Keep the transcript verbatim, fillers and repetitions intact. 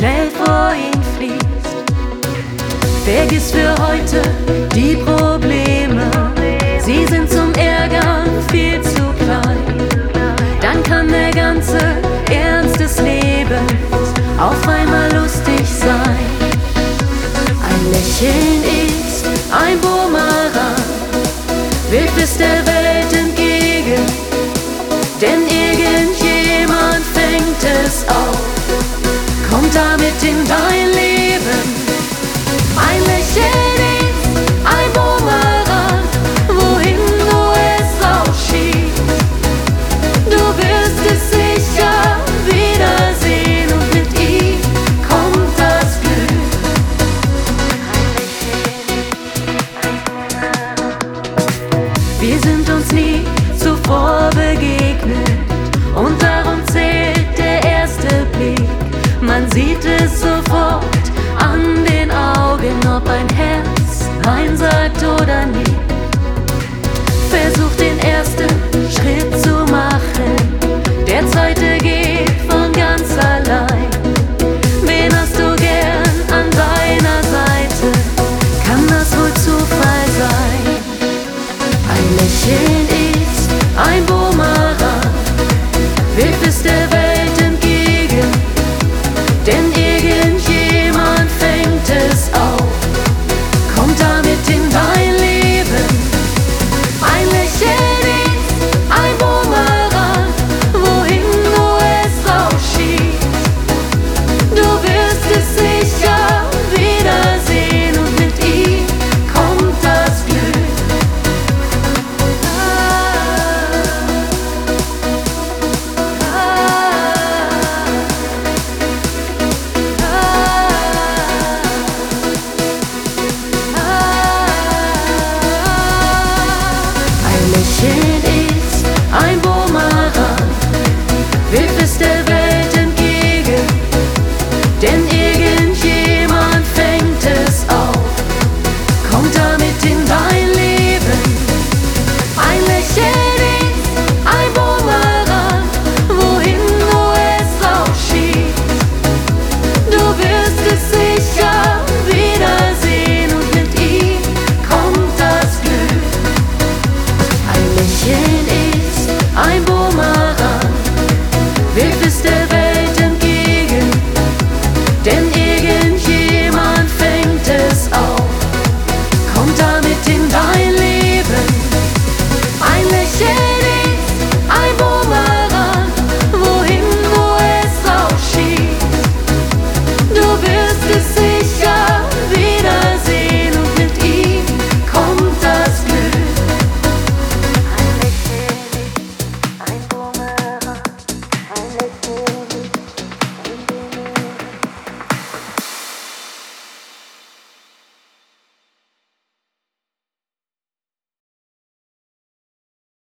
schnell vor ihn fließt. Vergiss für heute die Probleme, sie sind zum Ärgern viel zu klein. Dann kann der ganze Ernst des Lebens auf einmal lustig sein. Ein Lächeln ist ein Bumerang, wirft es der Welt entgegen, denn irgendjemand fängt es auf, kommt damit in dein Leben. Ein Lächeln ist ein Bumerang, wohin du es rausschießt. Du wirst es sicher wiedersehen und mit ihm kommt das Glück. Wir sind uns nie zuvor begegnet und darum zählt der erste Blick. Man sieht es sofort an den Augen, ob ein Herz Nein sagt oder nicht. Versuch den ersten Schritt zu machen, der zweite geht von ganz allein. Wen hast du gern an deiner Seite? Kann das wohl Zufall sein? Ein Lächeln ist ein Bumerang, wirft es der Welt entgegen, denn irgendjemand fängt es auf, kommt damit in dein Leben. Ein Lächeln ist ein Bumerang, wohin du es rausschießt. Du wirst es sicher wiedersehen und mit ihm kommt das Glück. Ein Lächeln ist ein Bumerang, wirft es der Welt entgegen, denn irgendjemand fängt es auf, kommt damit in dein Leben. Ein Lächeln ist ein Bumerang, wohin du es rausschießt. Du wirst es sicher wiedersehen und mit ihm kommt das Glück. Ein Lächeln ist